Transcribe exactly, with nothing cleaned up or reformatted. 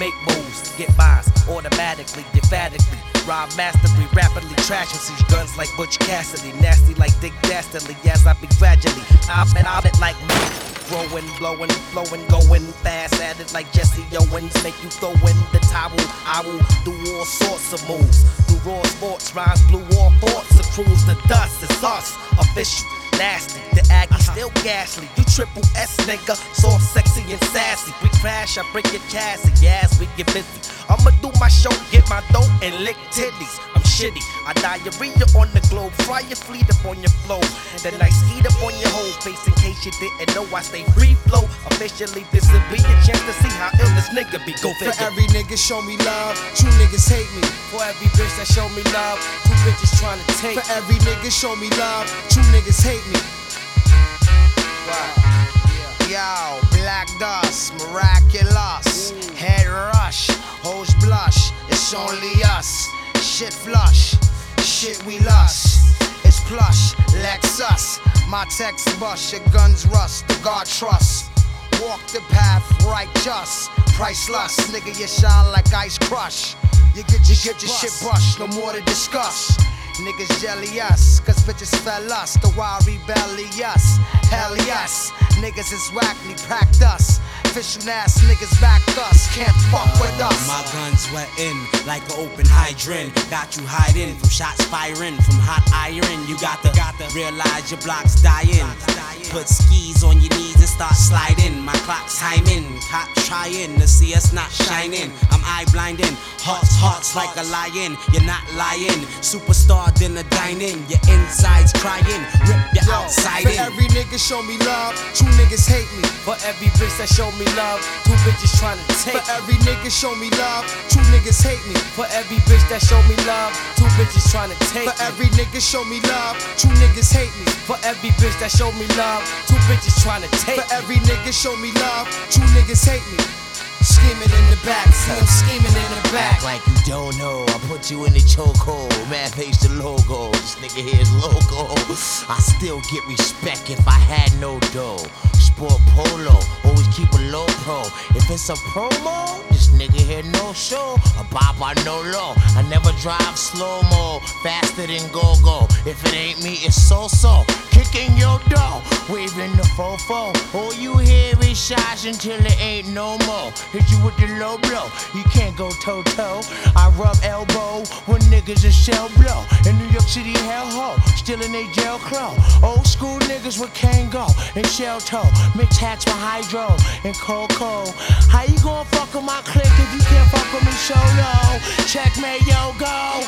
make moves, get buys automatically, emphatically. Rhyme mastery, rapidly trash with these guns like Butch Cassidy. Nasty like Dick Dastardly, as I be gradually. I'm and I'm it like me. Growing, blowing, flowing, going fast at it like Jesse Owens. Make you throw in the towel. I will do all sorts of moves. Do raw sports, rhymes blew all thoughts. The cruise the dust, it's us, official. Nasty, the Aggie still ghastly. You triple S nigga, soft, sexy, and sassy. We crash, I break your chassis, yes, we get busy. I'ma do my show, get my dough, and lick titties. I'm shitty, I diarrhea on the globe. Fry your fleet up on your flow. Then I heat up on your whole face in case you didn't know I stay free flow. Officially, this will be a chance to see how ill this nigga be. Go figure. For every nigga show me love, true niggas hate me. For every bitch that show me love, two bitches trying to take. For every nigga show me love, true niggas hate me. Yo, black dust, miraculous. Ooh. Head rush, hoes blush. It's only us. Shit flush, shit we lust. It's plush, Lexus. My text bust, your guns rust. The God trust. Walk the path righteous. Priceless, nigga, you shine like ice crush. You get your, you get your shit brushed, no more to discuss. Niggas jelly us, cause bitches fell us. The wild rebellious, hell yes. Niggas is wackly, packed us. Fishing ass niggas back us, can't fuck with us. My guns wet in like an open hydrant. Got you hiding from shots firing, from hot iron. You got to, got to realize your block's dying. Put skis on your knees and start sliding. My clock's timing, cops trying to see us not shining. I'm eye blinding, hearts, hearts like a lion. You're not lying, superstar dinner dining. Your insides crying, rip your Yo, outside for in. every nigga show me love, true niggas hate me. For every bitch that show me love, two bitches trying to take. For every nigga show me love, true niggas hate me. For every bitch that show me love, two bitches trying to take. For every nigga show me love, true niggas hate me. For every bitch that show me love, two bitches trying to take. For every nigga show me love, true niggas hate me. Scheming in the back, see him scheming in the back. Act like you don't know, I put you in the chokehold. Man, face the logo, this nigga here's logo. I still get respect if I had no dough. Sport polo, always keep a low pro. If it's a promo, this nigga here no show. A bop I no low. I never drive slow mo, faster than go go. If it ain't me, it's so so. Kicking your dough, waving the fofo. All you hear is shots until it ain't no more. Hit you with the low blow, you can't go toe toe. I rub elbow when niggas is shell blow. In New York City hellhole, still in they jail crow. Old school niggas with Kango and shell toe. Mix hats with hydro and cocoa. How you gon' fuck with my clique if you can't fuck with me solo? Checkmate, yo, go.